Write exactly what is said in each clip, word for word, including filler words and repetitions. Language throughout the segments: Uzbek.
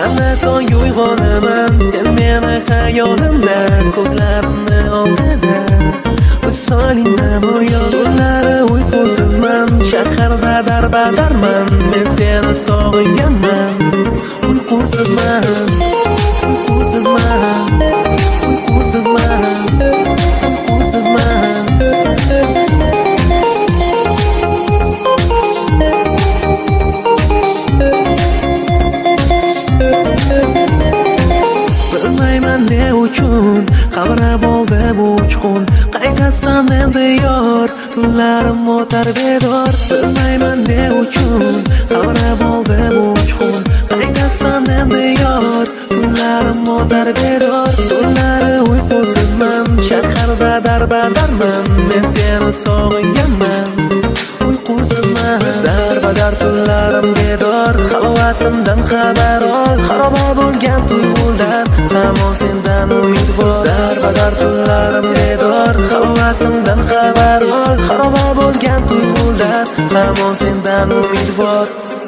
yana tongga uyg'onaman, sen meni xayolimda, ko'zlarimni oldida visoling namoyon. Tunlari uyqusizman, shaharda darbadarman, men seni sog'inganman. Uyqusizman, uyqusizman, uyqusizman, uyqusizman. Bilmayman ne uchun qabrab oldi bu uchqun, qaytasam endi yor, tunlarim o'tar bedor. Bilmayman ne uchun qabrab oldi bu uchqun, qaytasam endi yor, tunlarim o'tar bedor. Tunlari uyqusizman, shaharda darbadarman, men seni sog'inganman. Uyqusizman, darbadar tunlarim bedor, xalovatimdan xabar ol, xaroba bo'lgan tuyg'ular, hamon sendan umidvor. Darbadar tunlarim bedor, xalovatimdan xabar ol, xaroba bo'lgan tuyg'ular, hamon sendan umidvor.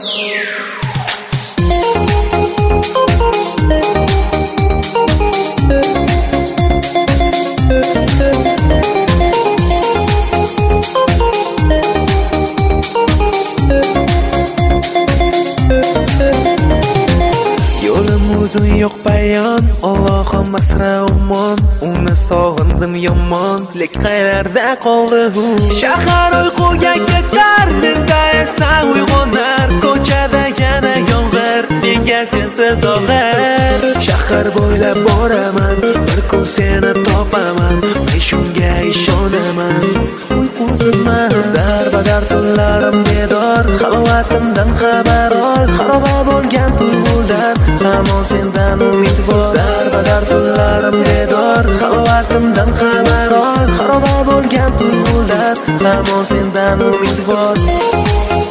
Uzun yo'q bayon, Allohim asra umon, uni sog'indim yomon, lek qaylarda qoldi u. Shahar uyquga ketar, menda esa uyg'onar, ko'chada yana yomg'ir, menga sensiz og'ir. Shahar bo'ylab boraman, bir kun seni topaman, men shunga ishonaman. Uyqusizman, darbadar tunlarim bedor, xalovatimdan xabar ol, xaroba bo'lgan tuyg'ular, hamon sendan umidvor. Darbadar tunlarim bedor, xalovatimdan xabar ol, xaroba bo'lgan tuyg'ular, hamon sendan umidvor.